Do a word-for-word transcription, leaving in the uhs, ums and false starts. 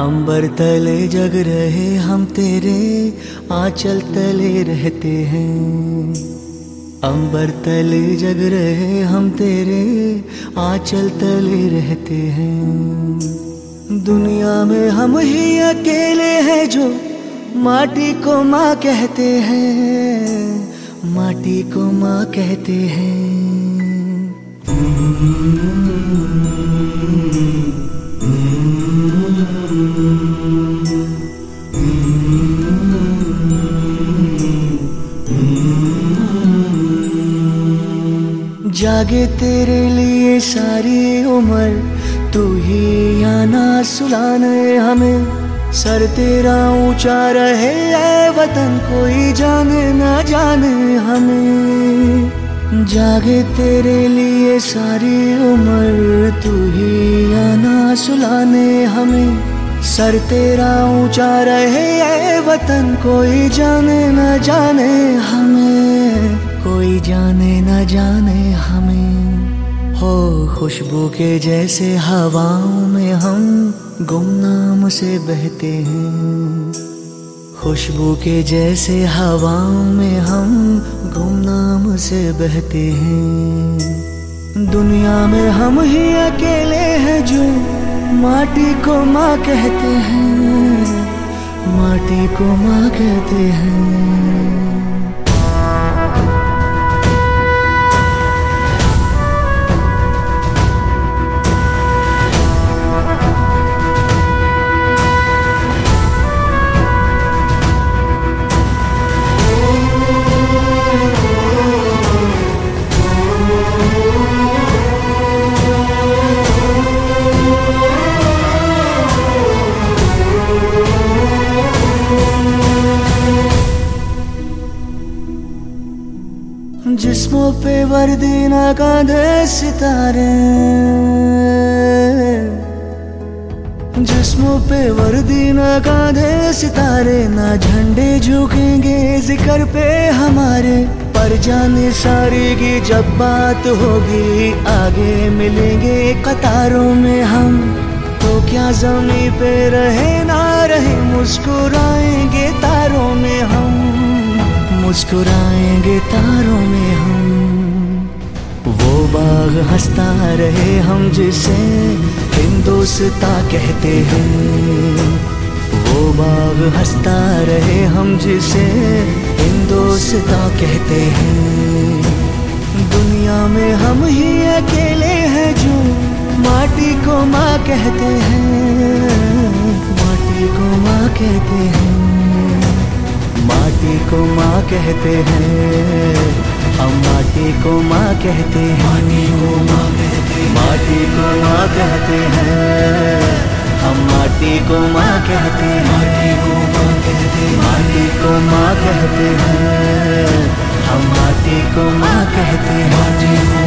अंबर तले जग रहे हम तेरे आंचल तले रहते हैं। अंबर तले जग रहे हम तेरे आंचल तले रहते हैं। दुनिया में हम ही अकेले हैं जो माटी को माँ कहते हैं, माटी को माँ कहते हैं। जागे तेरे लिए सारी उम्र, तू ही आना सुलाने हमें। सर तेरा ऊंचा रहे ऐ वतन, कोई जाने ना जाने हमें। जागे तेरे लिए सारी उम्र, तू ही आना सुलाने हमें। सर तेरा ऊंचा रहे ऐ वतन, कोई जाने ना जाने हमें, कोई जाने न जाने हमें। हो खुशबू के जैसे हवाओं में हम गुमनाम से बहते हैं। खुशबू के जैसे हवाओं में हम गुमनाम से बहते हैं। दुनिया में हम ही अकेले हैं जो माटी को माँ कहते हैं, माटी को माँ कहते हैं। जिस्मों पे वर्दी ना कांधे सितारे, जिस्मों पे वर्दी ना कांधे सितारे। ना झंडे झुकेंगे जिक्र पे हमारे, पर जाने सारी की जब बात होगी आगे मिलेंगे कतारों में हम। तो क्या ज़मीं पे रहे ना रहे, मुस्कुराएंगे तारों में हम, मुस्कुराएंगे तारों में हम। वो बाग हंसता रहे हम जिसे हिंदुस्तां कहते हैं। वो बाग हंसता रहे हम जिसे हिंदुस्तां कहते हैं। दुनिया में हम ही अकेले हैं जो माटी को माँ कहते हैं, माटी को माँ कहते हैं, माटी को माँ कहते हैं। हम माटी को माँ कहते हैं, माटी को माँ कहते हैं, माटी को माँ कहते हैं। हम माटी को माँ कहते हैं, माटी को माँ कहते हैं, माटी को माँ कहते हैं। हम माटी को माँ कहते हैं, माटी को